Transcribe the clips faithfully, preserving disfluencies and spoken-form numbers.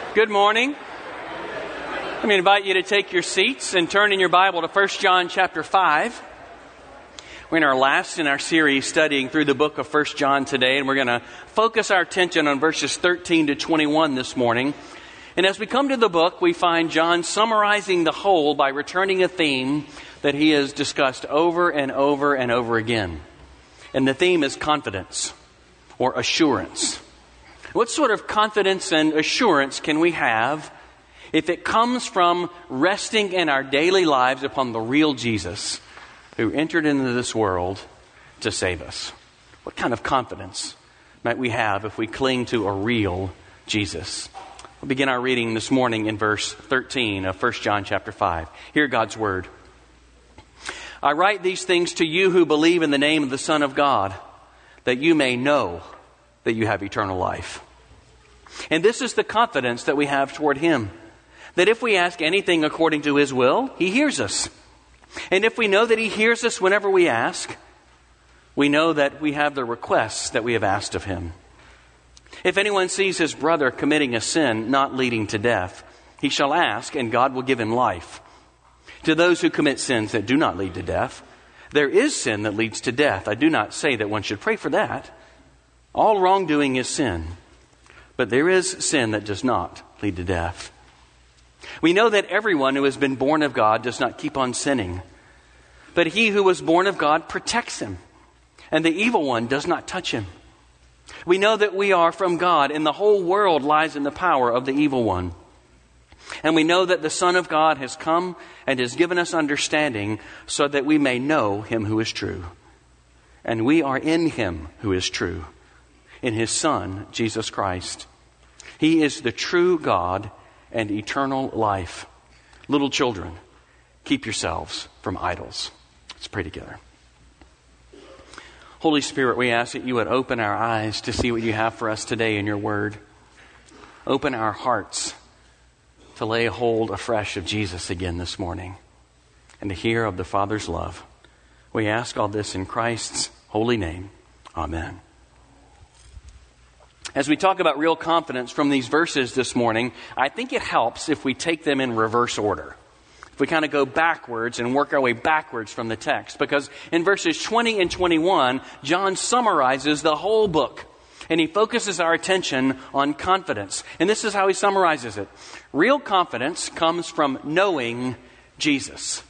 Good morning. Let me invite you to take your seats and turn in your Bible to First John chapter five. We're in our last in our series studying through the book of First John today, and we're going to focus our attention on verses thirteen to twenty-one this morning. And as we come to the book, we find John summarizing the whole by returning a theme that he has discussed over and over and over again. And the theme is confidence or assurance. What sort of confidence and assurance can we have if it comes from resting in our daily lives upon the real Jesus who entered into this world to save us? What kind of confidence might we have if we cling to a real Jesus? We'll begin our reading this morning in verse thirteen of First John chapter five. Hear God's word. I write these things to you who believe in the name of the Son of God, that you may know that you have eternal life. And this is the confidence that we have toward Him, that if we ask anything according to His will, He hears us. And if we know that He hears us whenever we ask, we know that we have the requests that we have asked of Him. If anyone sees his brother committing a sin not leading to death, he shall ask, and God will give him life. To those who commit sins that do not lead to death, there is sin that leads to death. I do not say that one should pray for that. All wrongdoing is sin, but there is sin that does not lead to death. We know that everyone who has been born of God does not keep on sinning, but he who was born of God protects him, and the evil one does not touch him. We know that we are from God, and the whole world lies in the power of the evil one. And we know that the Son of God has come and has given us understanding so that we may know Him who is true. And we are in Him who is true, in His Son, Jesus Christ. He is the true God and eternal life. Little children, keep yourselves from idols. Let's pray together. Holy Spirit, we ask that you would open our eyes to see what you have for us today in your word. Open our hearts to lay hold afresh of Jesus again this morning and to hear of the Father's love. We ask all this in Christ's holy name. Amen. As we talk about real confidence from these verses this morning, I think it helps if we take them in reverse order. If we kind of go backwards and work our way backwards from the text. Because in verses twenty and twenty-one, John summarizes the whole book. And he focuses our attention on confidence. And this is how he summarizes it. Real confidence comes from knowing Jesus.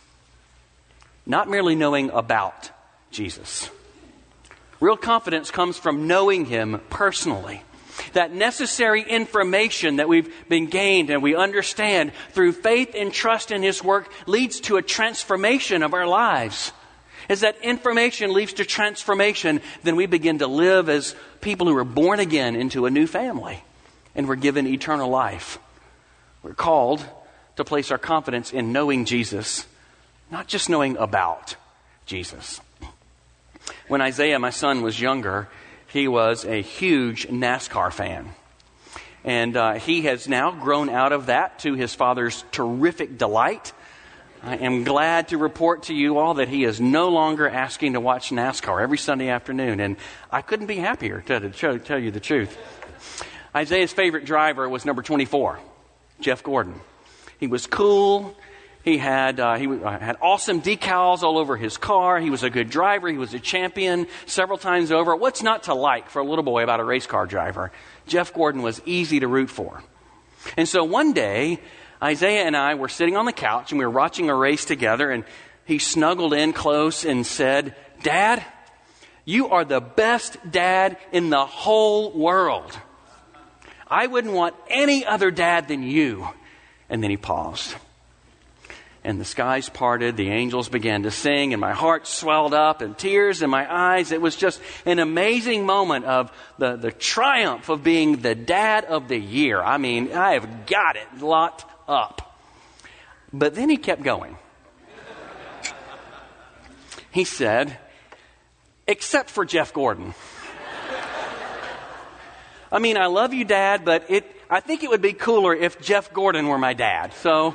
Not merely knowing about Jesus. Real confidence comes from knowing Him personally. That necessary information that we've been gained and we understand through faith and trust in His work leads to a transformation of our lives. As that information leads to transformation, then we begin to live as people who are born again into a new family. And we're given eternal life. We're called to place our confidence in knowing Jesus, not just knowing about Jesus. When Isaiah, my son, was younger, he was a huge NASCAR fan. And uh, he has now grown out of that to his father's terrific delight. I am glad to report to you all that he is no longer asking to watch NASCAR every Sunday afternoon. And I couldn't be happier, to, to tell you the truth. Isaiah's favorite driver was number twenty-four, Jeff Gordon. He was cool. He had uh, he uh, had awesome decals all over his car. He was a good driver. He was a champion several times over. What's not to like for a little boy about a race car driver? Jeff Gordon was easy to root for. And so one day, Isaiah and I were sitting on the couch and we were watching a race together, and he snuggled in close and said, "Dad, you are the best dad in the whole world. I wouldn't want any other dad than you." And then he paused. And the skies parted, the angels began to sing, and my heart swelled up and tears in my eyes. It was just an amazing moment of the, the triumph of being the dad of the year. I mean, I have got it locked up. But then he kept going. He said, "Except for Jeff Gordon. I mean, I love you, Dad, but it I think it would be cooler if Jeff Gordon were my dad." So,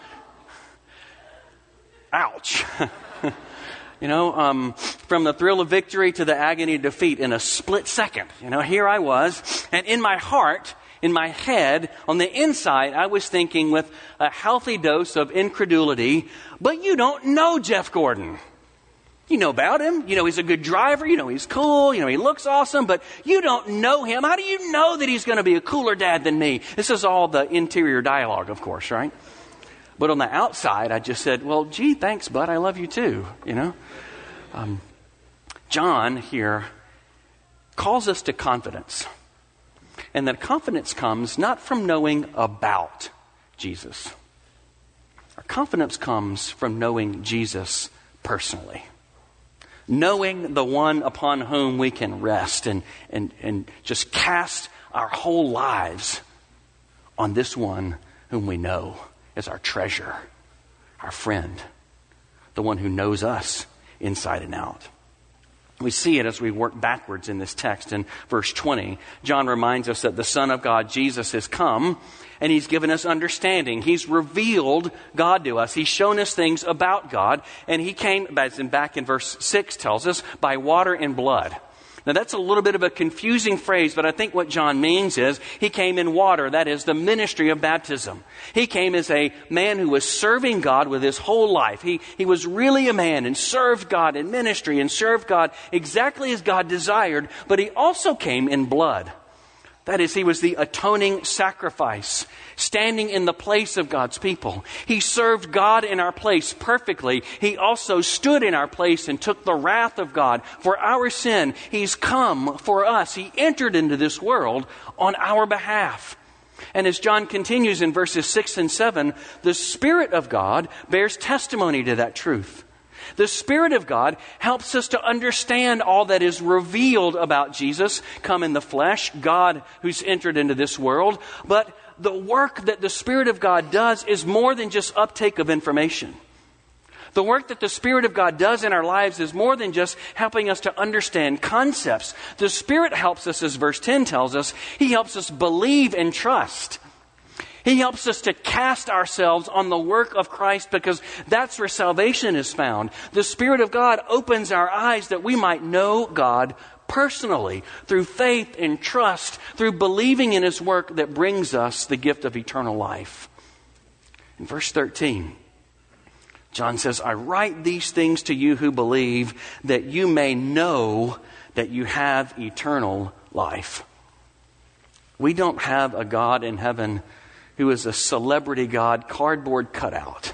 ouch. You know, um, from the thrill of victory to the agony of defeat in a split second. You know, here I was, and in my heart, In my head, on the inside, I was thinking with a healthy dose of incredulity, but you don't know Jeff Gordon. You know about him. You know he's a good driver. You know he's cool. You know he looks awesome, but you don't know him. How do you know that he's going to be a cooler dad than me? This is all the interior dialogue, of course, right? But on the outside, I just said, well, gee, thanks, bud. I love you too, you know. Um, John here calls us to confidence. And that confidence comes not from knowing about Jesus. Our confidence comes from knowing Jesus personally. Knowing the one upon whom we can rest and, and, and just cast our whole lives on this one whom we know as our treasure, our friend, the one who knows us inside and out. We see it as we work backwards in this text. In verse twenty, John reminds us that the Son of God, Jesus, has come and he's given us understanding. He's revealed God to us. He's shown us things about God. And he came, as in back in verse six tells us, by water and blood. Now that's a little bit of a confusing phrase, but I think what John means is he came in water. That is the ministry of baptism. He came as a man who was serving God with his whole life. He, he was really a man and served God in ministry and served God exactly as God desired, but he also came in blood. That is, he was the atoning sacrifice, standing in the place of God's people. He served God in our place perfectly. He also stood in our place and took the wrath of God for our sin. He's come for us. He entered into this world on our behalf. And as John continues in verses six and seven, the Spirit of God bears testimony to that truth. The Spirit of God helps us to understand all that is revealed about Jesus, come in the flesh, God who's entered into this world. But the work that the Spirit of God does is more than just uptake of information. The work that the Spirit of God does in our lives is more than just helping us to understand concepts. The Spirit helps us, as verse ten tells us, He helps us believe and trust. He helps us to cast ourselves on the work of Christ because that's where salvation is found. The Spirit of God opens our eyes that we might know God personally through faith and trust, through believing in His work that brings us the gift of eternal life. In verse thirteen, John says, I write these things to you who believe that you may know that you have eternal life. We don't have a God in heaven who is a celebrity God, cardboard cutout,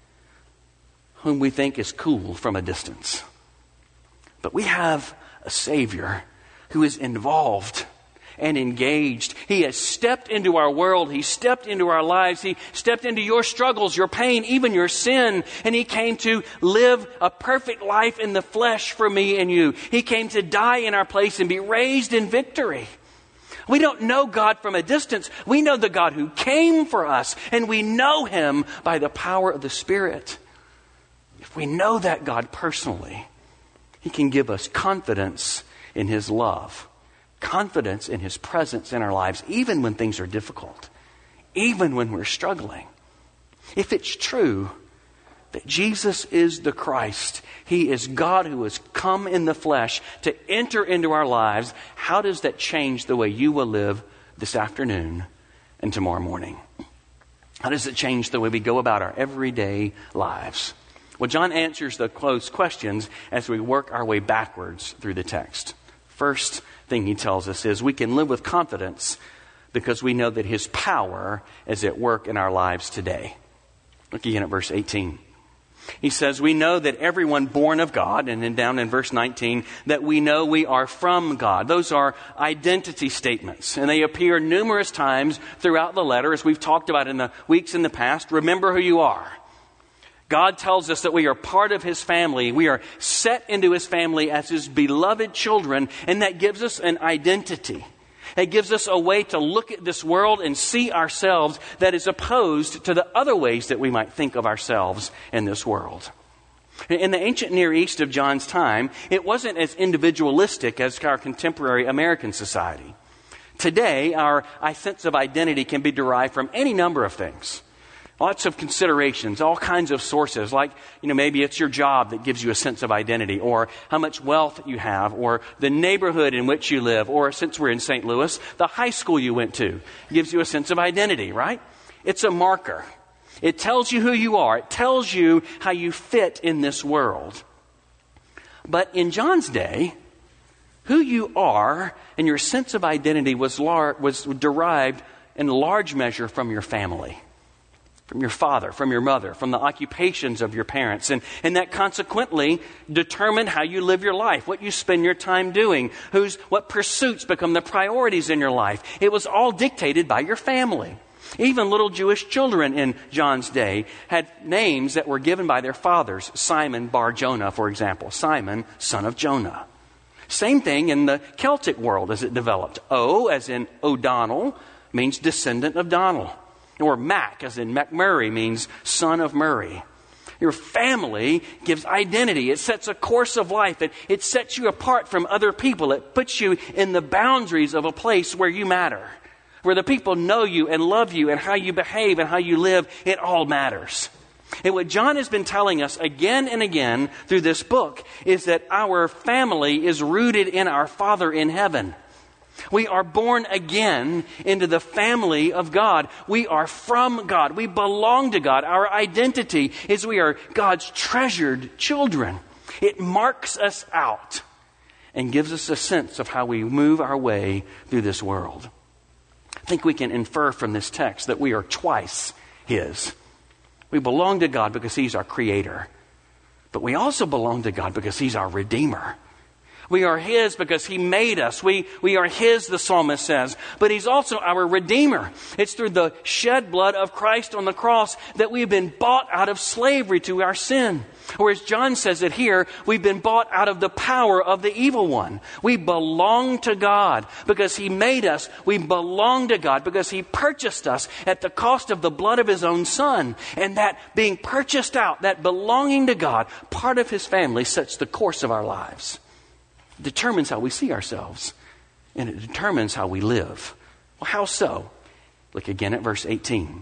whom we think is cool from a distance. But we have a Savior who is involved and engaged. He has stepped into our world. He stepped into our lives. He stepped into your struggles, your pain, even your sin. And He came to live a perfect life in the flesh for me and you. He came to die in our place and be raised in victory. We don't know God from a distance. We know the God who came for us, and we know Him by the power of the Spirit. If we know that God personally, He can give us confidence in His love, confidence in His presence in our lives, even when things are difficult, even when we're struggling. If it's true that Jesus is the Christ, He is God who has come in the flesh to enter into our lives, how does that change the way you will live this afternoon and tomorrow morning? How does it change the way we go about our everyday lives? Well, John answers the closed questions as we work our way backwards through the text. First thing he tells us is we can live with confidence because we know that His power is at work in our lives today. Look again at verse eighteen. He says, we know that everyone born of God, and then down in verse nineteen, that we know we are from God. Those are identity statements, and they appear numerous times throughout the letter, as we've talked about in the weeks in the past. Remember who you are. God tells us that we are part of His family. We are set into His family as His beloved children, and that gives us an identity. It gives us a way to look at this world and see ourselves that is opposed to the other ways that we might think of ourselves in this world. In the ancient Near East of John's time, it wasn't as individualistic as our contemporary American society. Today, our sense of identity can be derived from any number of things. Lots of considerations, all kinds of sources, like, you know, maybe it's your job that gives you a sense of identity, or how much wealth you have, or the neighborhood in which you live, or since we're in Saint Louis, the high school you went to gives you a sense of identity, right? It's a marker. It tells you who you are. It tells you how you fit in this world. But in John's day, who you are and your sense of identity was lar- was derived in large measure from your family. From your father, from your mother, from the occupations of your parents. And, and that consequently determined how you live your life, what you spend your time doing, who's, what pursuits become the priorities in your life. It was all dictated by your family. Even little Jewish children in John's day had names that were given by their fathers. Simon bar Jonah, for example. Simon, son of Jonah. Same thing in the Celtic world as it developed. O, as in O'Donnell, means descendant of Donnell. Or Mac, as in MacMurray, means son of Murray. Your family gives identity. It sets a course of life. It, it sets you apart from other people. It puts you in the boundaries of a place where you matter. Where the people know you and love you and how you behave and how you live. It all matters. And what John has been telling us again and again through this book is that our family is rooted in our Father in heaven. We are born again into the family of God. We are from God. We belong to God. Our identity is we are God's treasured children. It marks us out and gives us a sense of how we move our way through this world. I think we can infer from this text that we are twice His. We belong to God because He's our Creator. But we also belong to God because He's our Redeemer. We are His because He made us. We, we are His, the psalmist says. But He's also our Redeemer. It's through the shed blood of Christ on the cross that we've been bought out of slavery to our sin. Or as John says it here, we've been bought out of the power of the evil one. We belong to God because He made us. We belong to God because He purchased us at the cost of the blood of His own Son. And that being purchased out, that belonging to God, part of His family, sets the course of our lives. It determines how we see ourselves, and it determines how we live. Well, how so? Look again at verse eighteen.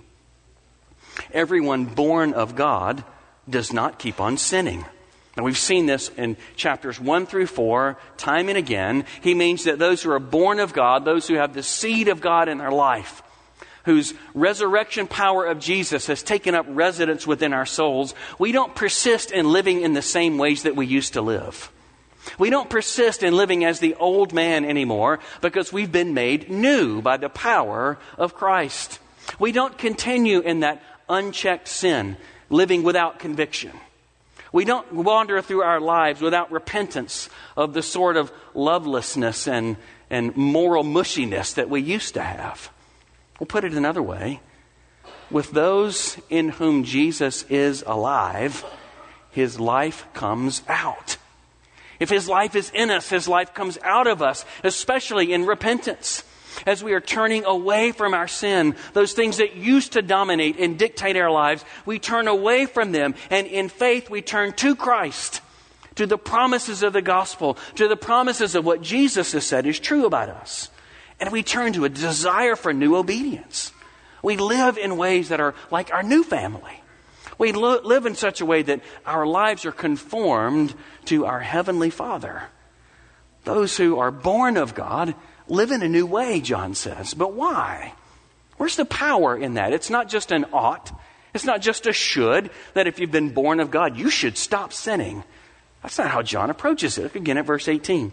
Everyone born of God does not keep on sinning. Now, we've seen this in chapters one through four, time and again. He means that those who are born of God, those who have the seed of God in their life, whose resurrection power of Jesus has taken up residence within our souls, we don't persist in living in the same ways that we used to live. We don't persist in living as the old man anymore because we've been made new by the power of Christ. We don't continue in that unchecked sin, living without conviction. We don't wander through our lives without repentance of the sort of lovelessness and, and moral mushiness that we used to have. We'll put it another way. With those in whom Jesus is alive, His life comes out. If His life is in us, His life comes out of us, especially in repentance. As we are turning away from our sin, those things that used to dominate and dictate our lives, we turn away from them. And in faith, we turn to Christ, to the promises of the gospel, to the promises of what Jesus has said is true about us. And we turn to a desire for new obedience. We live in ways that are like our new family. We lo- live in such a way that our lives are conformed to our Heavenly Father. Those who are born of God live in a new way, John says. But why? Where's the power in that? It's not just an ought. It's not just a should, that if you've been born of God, you should stop sinning. That's not how John approaches it. Look again at verse eighteen.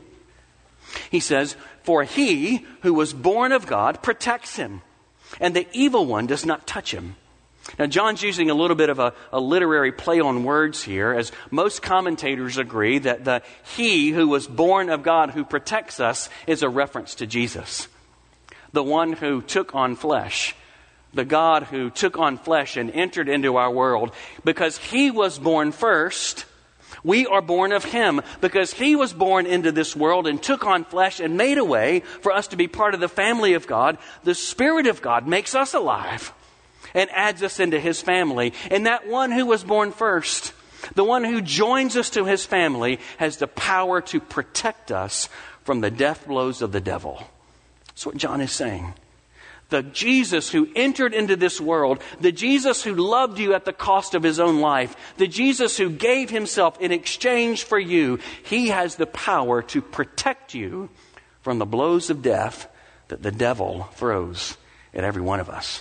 He says, "For he who was born of God protects him, and the evil one does not touch him." Now, John's using a little bit of a, a literary play on words here, as most commentators agree that the he who was born of God who protects us is a reference to Jesus, the one who took on flesh, the God who took on flesh and entered into our world. Because He was born first, we are born of Him. Because He was born into this world and took on flesh and made a way for us to be part of the family of God, the Spirit of God makes us alive and adds us into His family. And that one who was born first, the one who joins us to His family, has the power to protect us from the death blows of the devil. That's what John is saying. The Jesus who entered into this world, the Jesus who loved you at the cost of his own life, the Jesus who gave himself in exchange for you, he has the power to protect you from the blows of death that the devil throws at every one of us.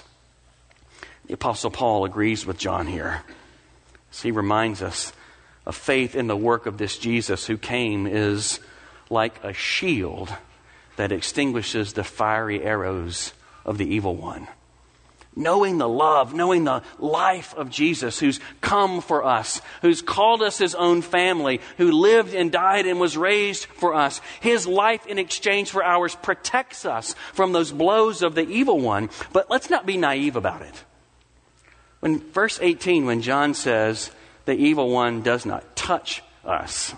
The Apostle Paul agrees with John here. As he reminds us of faith in the work of this Jesus who came is like a shield that extinguishes the fiery arrows of the evil one. Knowing the love, knowing the life of Jesus who's come for us, who's called us his own family, who lived and died and was raised for us. His life in exchange for ours protects us from those blows of the evil one. But let's not be naive about it. When verse eighteen, when John says the evil one does not touch us,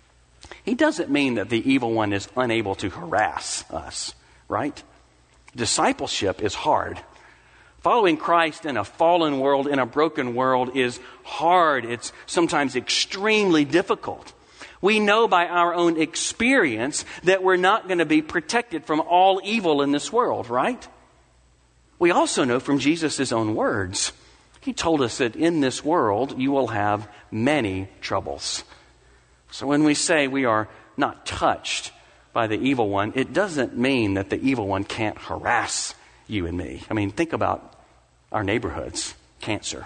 he doesn't mean that the evil one is unable to harass us, right? Discipleship is hard. Following Christ in a fallen world, in a broken world, is hard. It's sometimes extremely difficult. We know by our own experience that we're not going to be protected from all evil in this world, right? We also know from Jesus' own words. He told us that in this world you will have many troubles. So when we say we are not touched by the evil one, it doesn't mean that the evil one can't harass you and me. I mean, think about our neighborhoods, cancer.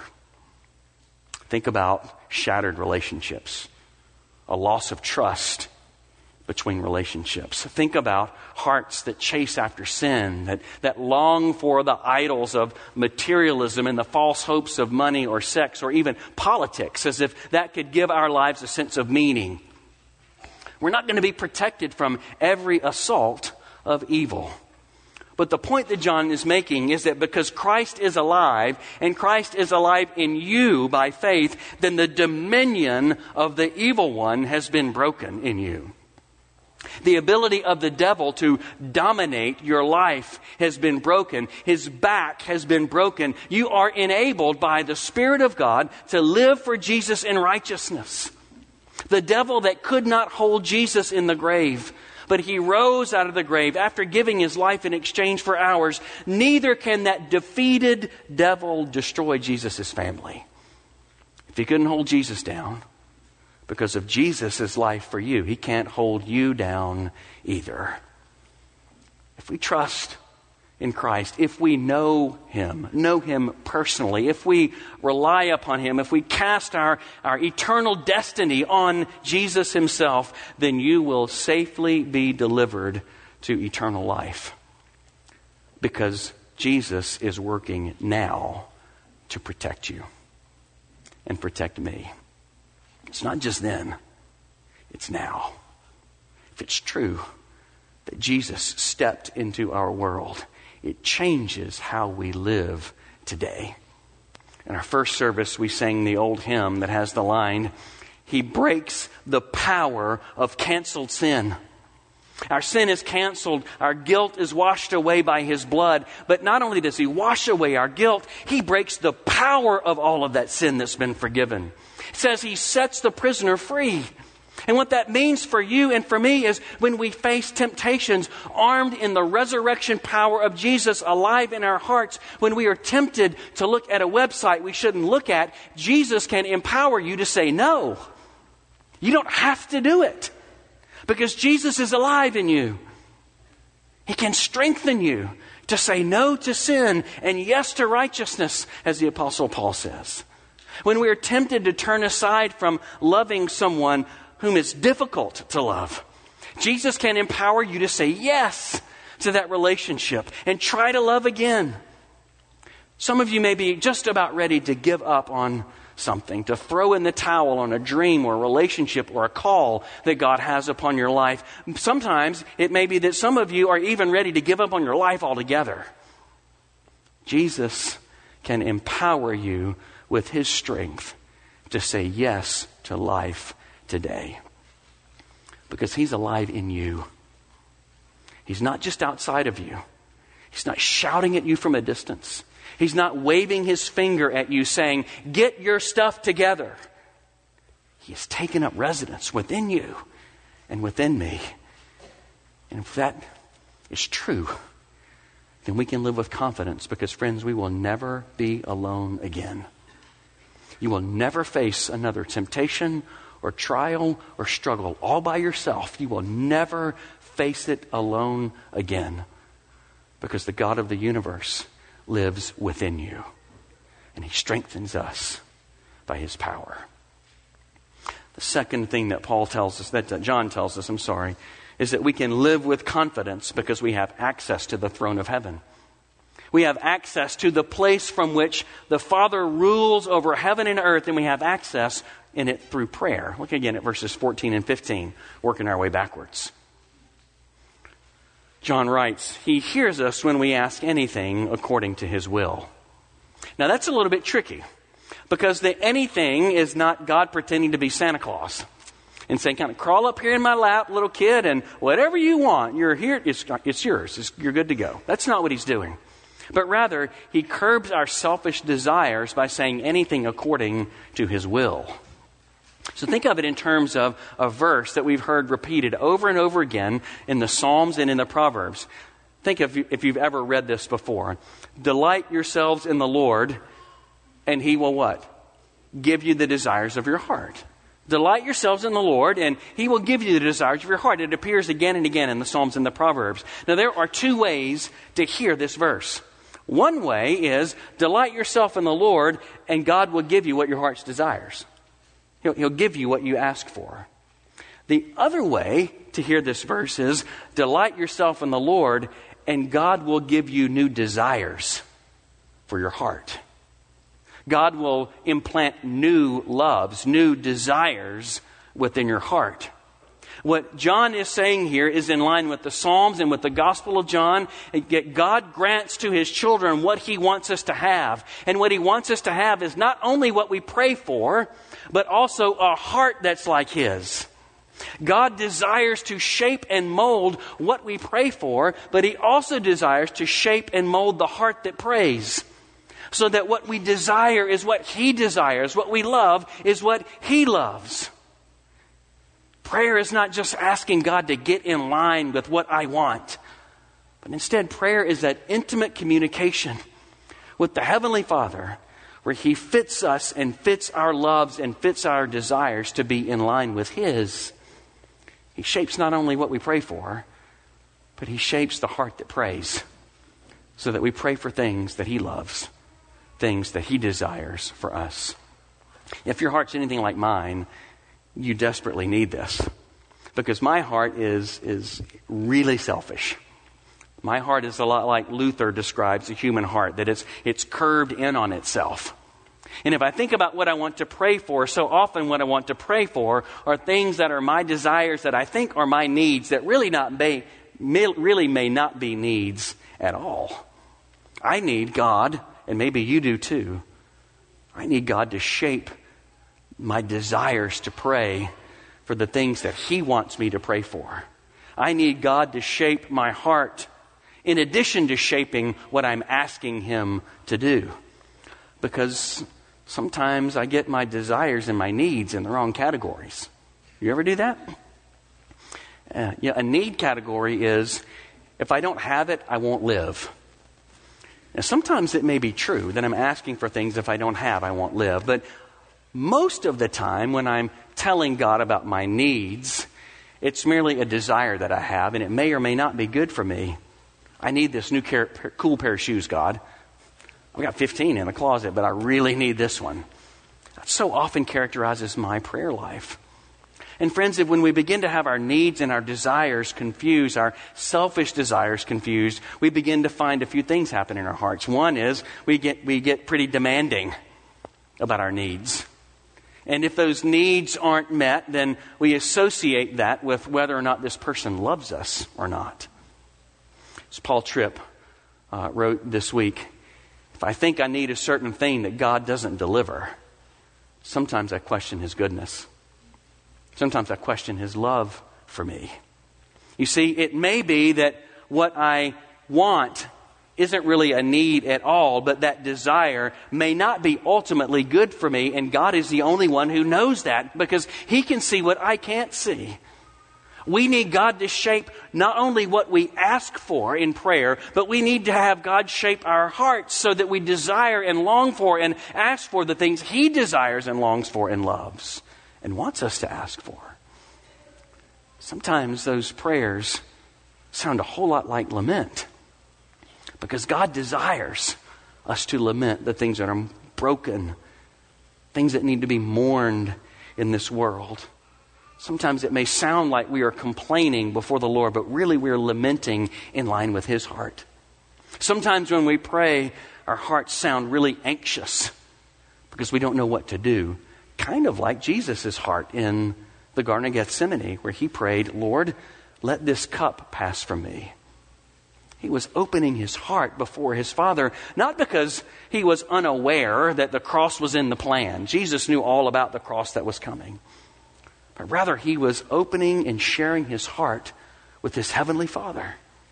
Think about shattered relationships, a loss of trust between relationships. Think about hearts that chase after sin, that, that long for the idols of materialism and the false hopes of money or sex or even politics, as if that could give our lives a sense of meaning. We're not going to be protected from every assault of evil. But the point that John is making is that because Christ is alive, and Christ is alive in you by faith, then the dominion of the evil one has been broken in you. The ability of the devil to dominate your life has been broken. His back has been broken. You are enabled by the Spirit of God to live for Jesus in righteousness. The devil that could not hold Jesus in the grave, but he rose out of the grave after giving his life in exchange for ours, neither can that defeated devil destroy Jesus' family. If he couldn't hold Jesus down, because of Jesus' life for you, he can't hold you down either. If we trust in Christ, if we know him, know him personally, if we rely upon him, if we cast our, our eternal destiny on Jesus himself, then you will safely be delivered to eternal life. Because Jesus is working now to protect you and protect me. It's not just then, it's now. If it's true that Jesus stepped into our world, it changes how we live today. In our first service, we sang the old hymn that has the line, "He breaks the power of canceled sin." Our sin is canceled. Our guilt is washed away by his blood. But not only does he wash away our guilt, he breaks the power of all of that sin that's been forgiven. It says he sets the prisoner free. And what that means for you and for me is when we face temptations, armed in the resurrection power of Jesus alive in our hearts, when we are tempted to look at a website we shouldn't look at, Jesus can empower you to say no. You don't have to do it because Jesus is alive in you. He can strengthen you to say no to sin and yes to righteousness, as the Apostle Paul says. When we are tempted to turn aside from loving someone whom it's difficult to love, Jesus can empower you to say yes to that relationship and try to love again. Some of you may be just about ready to give up on something, to throw in the towel on a dream or a relationship or a call that God has upon your life. Sometimes it may be that some of you are even ready to give up on your life altogether. Jesus can empower you with his strength to say yes to life today. Because he's alive in you. He's not just outside of you. He's not shouting at you from a distance. He's not waving his finger at you saying, "Get your stuff together." He has taken up residence within you and within me. And if that is true, then we can live with confidence because, friends, we will never be alone again. You will never face another temptation or trial or struggle all by yourself. You will never face it alone again because the God of the universe lives within you and He strengthens us by His power. The second thing that Paul tells us, that John tells us, I'm sorry, is that we can live with confidence because we have access to the throne of heaven. We have access to the place from which the Father rules over heaven and earth, and we have access in it through prayer. Look again at verses fourteen and fifteen, working our way backwards. John writes, He hears us when we ask anything according to His will. Now that's a little bit tricky, because the anything is not God pretending to be Santa Claus and saying, kind of crawl up here in my lap, little kid, and whatever you want, you're here, it's, it's yours, it's, you're good to go. That's not what He's doing. But rather, He curbs our selfish desires by saying anything according to His will. So think of it in terms of a verse that we've heard repeated over and over again in the Psalms and in the Proverbs. Think of if you've ever read this before. Delight yourselves in the Lord, and He will what? Give you the desires of your heart. Delight yourselves in the Lord, and He will give you the desires of your heart. It appears again and again in the Psalms and the Proverbs. Now, there are two ways to hear this verse. One way is delight yourself in the Lord, and God will give you what your heart's desires. He'll, he'll give you what you ask for. The other way to hear this verse is delight yourself in the Lord, and God will give you new desires for your heart. God will implant new loves, new desires within your heart. What John is saying here is in line with the Psalms and with the Gospel of John. God grants to His children what He wants us to have. And what He wants us to have is not only what we pray for, but also a heart that's like His. God desires to shape and mold what we pray for, but He also desires to shape and mold the heart that prays. So that what we desire is what He desires. What we love is what He loves. Prayer is not just asking God to get in line with what I want. But instead, prayer is that intimate communication with the Heavenly Father where He fits us and fits our loves and fits our desires to be in line with His. He shapes not only what we pray for, but He shapes the heart that prays so that we pray for things that He loves, things that He desires for us. If your heart's anything like mine, you desperately need this, because my heart is is really selfish. My heart is a lot like Luther describes the human heart, that it's it's curved in on itself. And if I think about what I want to pray for, so often what I want to pray for are things that are my desires that I think are my needs that really not may, may really may not be needs at all. I need God, and maybe you do too. I need God to shape my desires to pray for the things that He wants me to pray for. I need God to shape my heart in addition to shaping what I'm asking Him to do. Because sometimes I get my desires and my needs in the wrong categories. You ever do that? Uh, yeah, a need category is, if I don't have it, I won't live. Now, sometimes it may be true that I'm asking for things if I don't have, I won't live. But most of the time when I'm telling God about my needs, it's merely a desire that I have, and it may or may not be good for me. I need this new car- cool pair of shoes, God. I've got fifteen in the closet, but I really need this one. That so often characterizes my prayer life. And friends, if when we begin to have our needs and our desires confused, our selfish desires confused, we begin to find a few things happen in our hearts. One is we get we get pretty demanding about our needs. And if those needs aren't met, then we associate that with whether or not this person loves us or not. As Paul Tripp uh, wrote this week, if I think I need a certain thing that God doesn't deliver, sometimes I question His goodness. Sometimes I question His love for me. You see, it may be that what I want isn't really a need at all, but that desire may not be ultimately good for me, and God is the only one who knows that, because He can see what I can't see. We need God to shape not only what we ask for in prayer, but we need to have God shape our hearts so that we desire and long for and ask for the things He desires and longs for and loves and wants us to ask for. Sometimes those prayers sound a whole lot like lament, because God desires us to lament the things that are broken, things that need to be mourned in this world. Sometimes it may sound like we are complaining before the Lord, but really we are lamenting in line with His heart. Sometimes when we pray, our hearts sound really anxious because we don't know what to do. Kind of like Jesus' heart in the Garden of Gethsemane, where He prayed, Lord, let this cup pass from me. He was opening his heart before his Father, not because he was unaware that the cross was in the plan. Jesus knew all about the cross that was coming. But rather, he was opening and sharing his heart with his heavenly Father.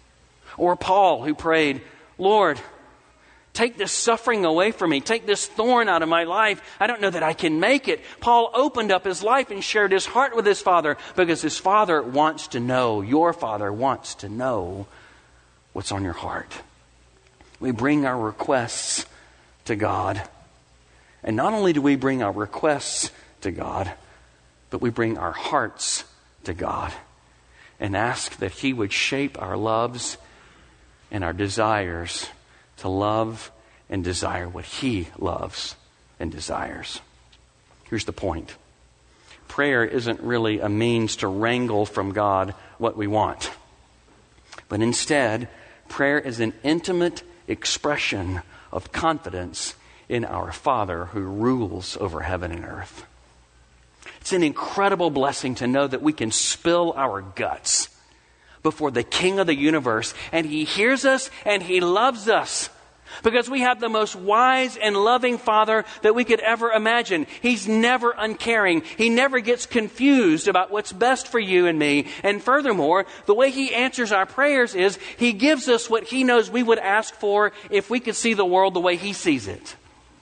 Or Paul, who prayed, Lord, take this suffering away from me. Take this thorn out of my life. I don't know that I can make it. Paul opened up his life and shared his heart with his Father because his Father wants to know, your Father wants to know what's on your heart. We bring our requests to God. And not only do we bring our requests to God, but we bring our hearts to God and ask that He would shape our loves and our desires to love and desire what He loves and desires. Here's the point. Prayer isn't really a means to wrangle from God what we want. But instead, prayer is an intimate expression of confidence in our Father who rules over heaven and earth. It's an incredible blessing to know that we can spill our guts before the King of the universe, and He hears us and He loves us because we have the most wise and loving Father that we could ever imagine. He's never uncaring. He never gets confused about what's best for you and me. And furthermore, the way He answers our prayers is He gives us what He knows we would ask for if we could see the world the way He sees it.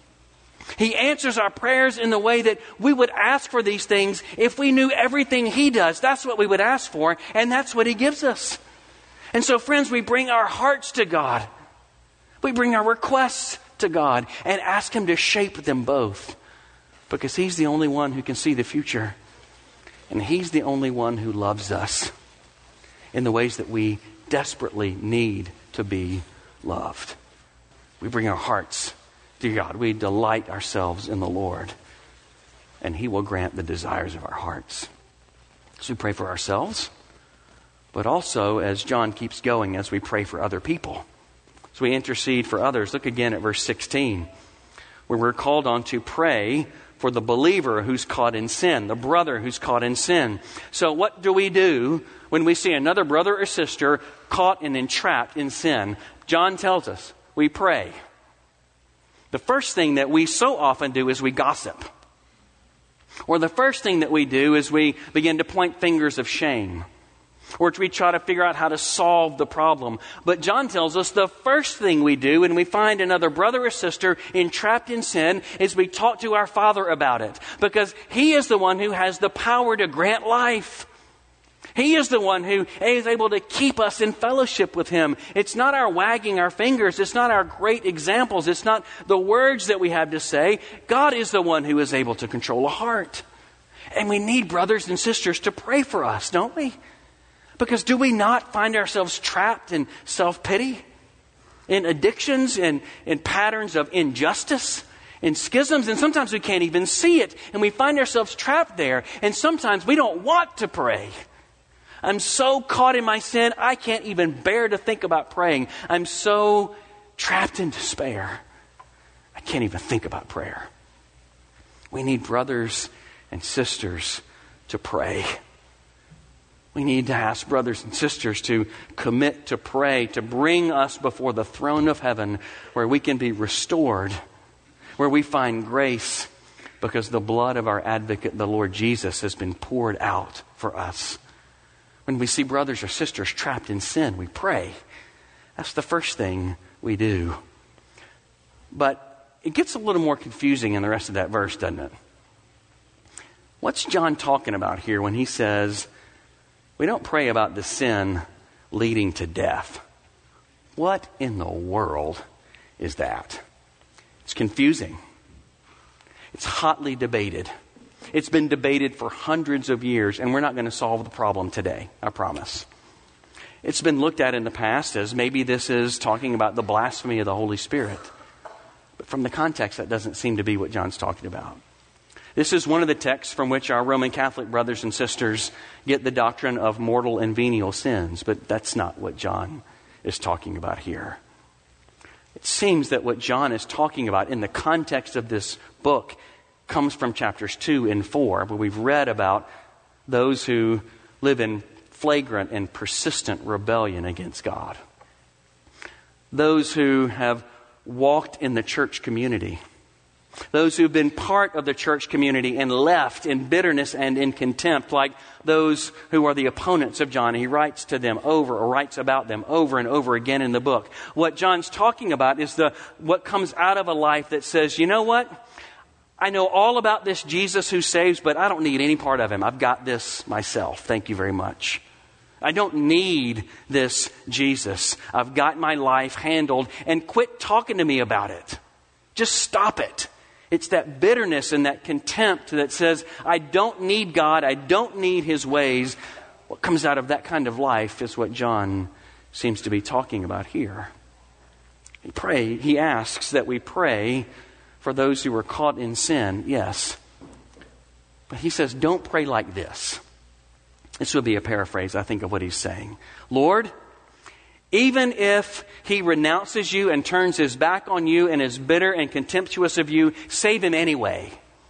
He answers our prayers in the way that we would ask for these things if we knew everything He does. That's what we would ask for, and that's what He gives us. And so, friends, we bring our hearts to God. We bring our requests to God and ask Him to shape them both, because He's the only one who can see the future. And He's the only one who loves us in the ways that we desperately need to be loved. We bring our hearts to God. We delight ourselves in the Lord, and He will grant the desires of our hearts. So we pray for ourselves, but also, as John keeps going, as we pray for other people. So we intercede for others. Look again at verse sixteen, where we're called on to pray for the believer who's caught in sin, the brother who's caught in sin. So what do we do when we see another brother or sister caught and entrapped in sin? John tells us we pray. The first thing that we so often do is we gossip. Or the first thing that we do is we begin to point fingers of shame. Or we try to figure out how to solve the problem. But John tells us the first thing we do when we find another brother or sister entrapped in sin is we talk to our Father about it. Because He is the one who has the power to grant life. He is the one who is able to keep us in fellowship with Him. It's not our wagging our fingers. It's not our great examples. It's not the words that we have to say. God is the one who is able to control a heart. And we need brothers and sisters to pray for us, don't we? Because do we not find ourselves trapped in self-pity, in addictions, in, in patterns of injustice, in schisms, and sometimes we can't even see it, and we find ourselves trapped there, and sometimes we don't want to pray. I'm so caught in my sin, I can't even bear to think about praying. I'm so trapped in despair, I can't even think about prayer. We need brothers and sisters to pray. We need to ask brothers and sisters to commit to pray, to bring us before the throne of heaven where we can be restored, where we find grace because the blood of our advocate, the Lord Jesus, has been poured out for us. When we see brothers or sisters trapped in sin, we pray. That's the first thing we do. But it gets a little more confusing in the rest of that verse, doesn't it? What's John talking about here when he says We don't pray about the sin leading to death. What in the world is that? It's confusing. It's hotly debated. It's been debated for hundreds of years, and we're not going to solve the problem today, I promise. It's been looked at in the past as maybe this is talking about the blasphemy of the Holy Spirit. But from the context, that doesn't seem to be what John's talking about. This is one of the texts from which our Roman Catholic brothers and sisters get the doctrine of mortal and venial sins, but that's not what John is talking about here. It seems that what John is talking about in the context of this book comes from chapters two and four, where we've read about those who live in flagrant and persistent rebellion against God. Those who have walked in the church community. Those who've been part of the church community and left in bitterness and in contempt, like those who are the opponents of John. He writes to them over or writes about them over and over again in the book. What John's talking about is the what comes out of a life that says, you know what? I know all about this Jesus who saves, but I don't need any part of him. I've got this myself. Thank you very much. I don't need this Jesus. I've got my life handled, and quit talking to me about it. Just stop it. It's that bitterness and that contempt that says, I don't need God. I don't need his ways. What comes out of that kind of life is what John seems to be talking about here. He pray, he asks that we pray for those who are caught in sin. Yes. But he says, don't pray like this. This would be a paraphrase, I think, of what he's saying. Lord, even if he renounces you and turns his back on you and is bitter and contemptuous of you, save him anyway.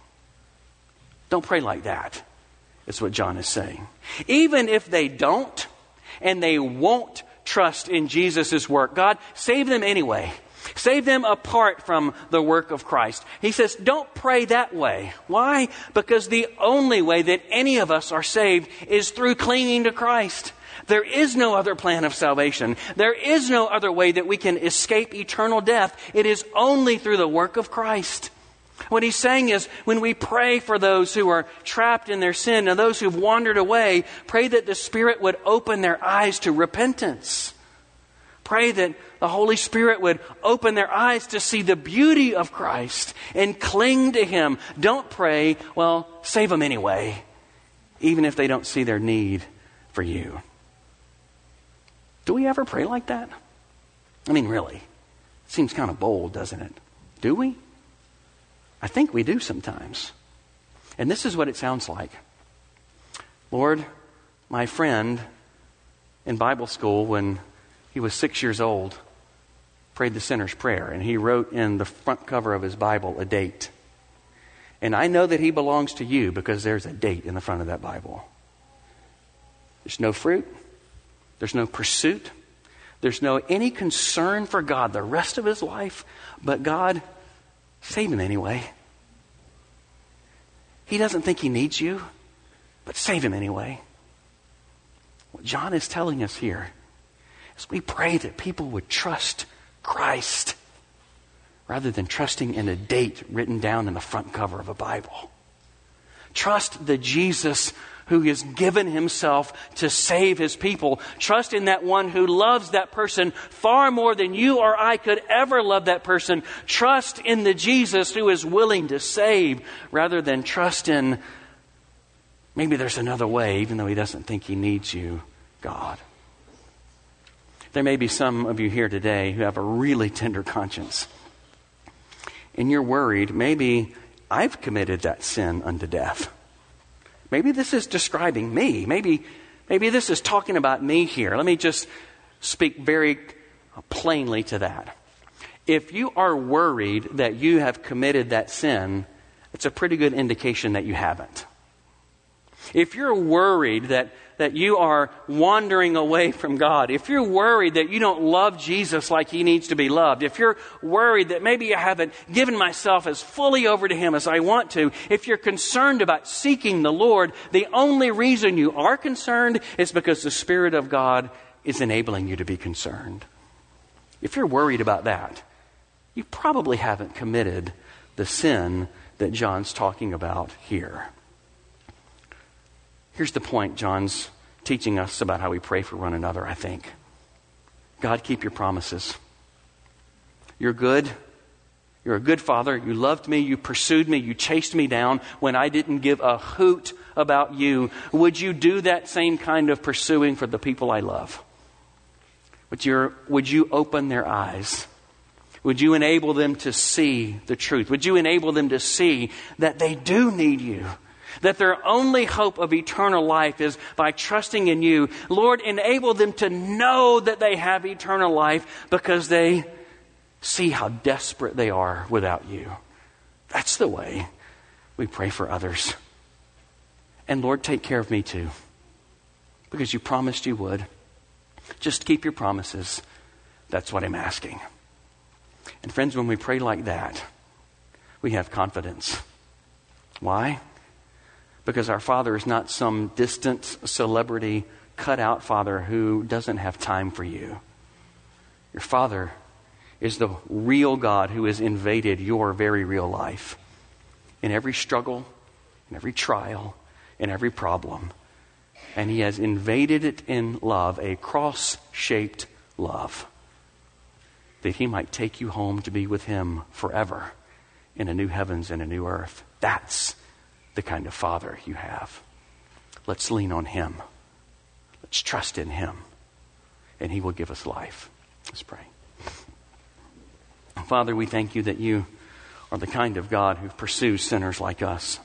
Don't pray like that. It's what John is saying. Even if they don't and they won't trust in Jesus' work, God, save them anyway. Save them apart from the work of Christ. He says, don't pray that way. Why? Because the only way that any of us are saved is through clinging to Christ. There is no other plan of salvation. There is no other way that we can escape eternal death. It is only through the work of Christ. What he's saying is, when we pray for those who are trapped in their sin and those who've wandered away, pray that the Spirit would open their eyes to repentance. Pray that the Holy Spirit would open their eyes to see the beauty of Christ and cling to him. Don't pray, well, save them anyway, even if they don't see their need for you. Do we ever pray like that? I mean, really, it seems kind of bold, doesn't it? Do we? I think we do sometimes. And this is what it sounds like. Lord, my friend in Bible school, when he was six years old, prayed the sinner's prayer, and he wrote in the front cover of his Bible a date. And I know that he belongs to you because there's a date in the front of that Bible. There's no fruit. There's no pursuit. There's no any concern for God the rest of his life. But God, save him anyway. He doesn't think he needs you, but save him anyway. What John is telling us here is we pray that people would trust Christ rather than trusting in a date written down in the front cover of a Bible. Trust the Jesus who has given himself to save his people. Trust in that one who loves that person far more than you or I could ever love that person. Trust in the Jesus who is willing to save rather than trust in maybe there's another way, even though he doesn't think he needs you, God. There may be some of you here today who have a really tender conscience. And you're worried, maybe I've committed that sin unto death. Maybe this is describing me. Maybe, maybe this is talking about me here. Let me just speak very plainly to that. If you are worried that you have committed that sin, it's a pretty good indication that you haven't. If you're worried that, that you are wandering away from God, if you're worried that you don't love Jesus like he needs to be loved, if you're worried that maybe I haven't given myself as fully over to him as I want to, if you're concerned about seeking the Lord, the only reason you are concerned is because the Spirit of God is enabling you to be concerned. If you're worried about that, you probably haven't committed the sin that John's talking about here. Here's the point John's teaching us about how we pray for one another, I think. God, keep your promises. You're good. You're a good Father. You loved me. You pursued me. You chased me down when I didn't give a hoot about you. Would you do that same kind of pursuing for the people I love? Would you, would you open their eyes? Would you enable them to see the truth? Would you enable them to see that they do need you? That their only hope of eternal life is by trusting in you. Lord, enable them to know that they have eternal life because they see how desperate they are without you. That's the way we pray for others. And Lord, take care of me too, because you promised you would. Just keep your promises. That's what I'm asking. And friends, when we pray like that, we have confidence. Why? Because our Father is not some distant celebrity cut-out Father who doesn't have time for you. Your Father is the real God who has invaded your very real life. In every struggle, in every trial, in every problem. And He has invaded it in love, a cross-shaped love, that He might take you home to be with Him forever in a new heavens and a new earth. That's the kind of Father you have. Let's lean on Him. Let's trust in Him. And He will give us life. Let's pray. Father, we thank you that you are the kind of God who pursues sinners like us.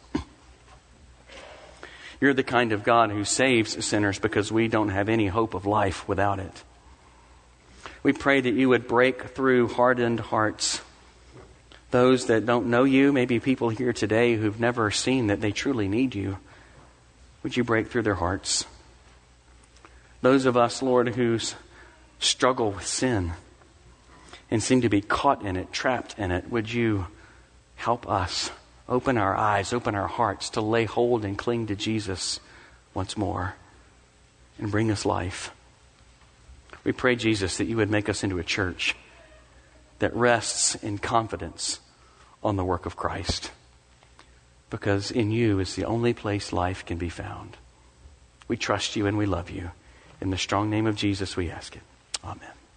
You're the kind of God who saves sinners because we don't have any hope of life without it. We pray that you would break through hardened hearts. Those that don't know you, maybe people here today who've never seen that they truly need you. Would you break through their hearts? Those of us, Lord, who struggle with sin and seem to be caught in it, trapped in it, would you help us open our eyes, open our hearts to lay hold and cling to Jesus once more and bring us life. We pray, Jesus, that you would make us into a church that rests in confidence on the work of Christ, because in you is the only place life can be found. We trust you and we love you. In the strong name of Jesus we ask it. Amen.